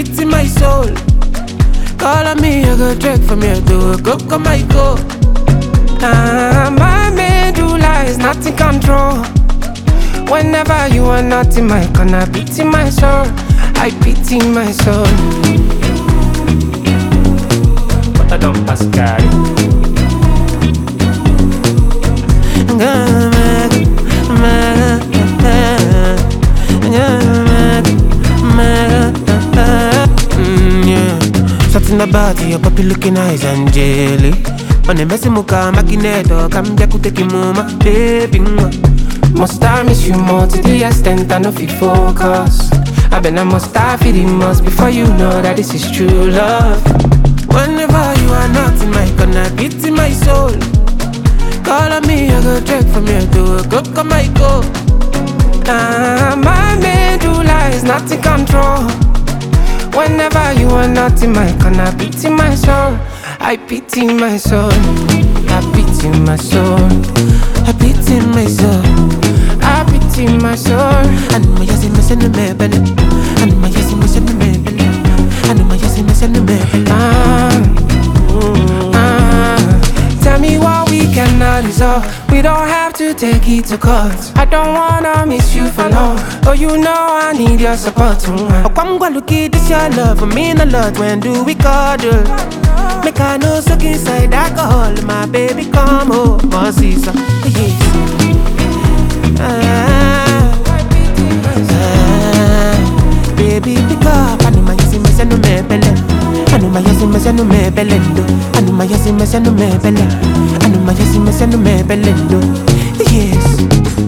beat in my soul. Call on me, I go drag from here to go, come I go. My medulla is not in control. Whenever you are not in my corner, beat in my soul. I beat in my soul. But I don't pass carry. Something about your puppy looking eyes and jelly. On the messy muka makineto, come back to take you mama, baby. Must I miss you more to the extent I know if you focus. I been I must I feel the most before you know that this is true love. Whenever you are not in my corner, beat in my soul. Call on me, I go drag from here to a go, come I go. My medulla is not in control. Whenever you are not in my corner, beat in my soul. I beat in my soul. I beat in my soul. I beat in my soul. I beat in my soul. I know my yes, I'm sending me belly. I know my yes, I'm sending me belly. I know my yes, I'm sending me belly. Tell me what we cannot resolve. We don't have to take it to court. I don't wanna miss you for long. Oh, you know I need your support. Oh, come go look at this your love for me a lot. When do we cuddle? Make I know suck inside alcohol. My baby come home, my sister. Yes. Baby pick up. I know my yes, I'm sending me belly. I know my yes, I'm sending me belly. I know my yes, I'm sending me belly. I know my yes, I'm sending me belly. Yes.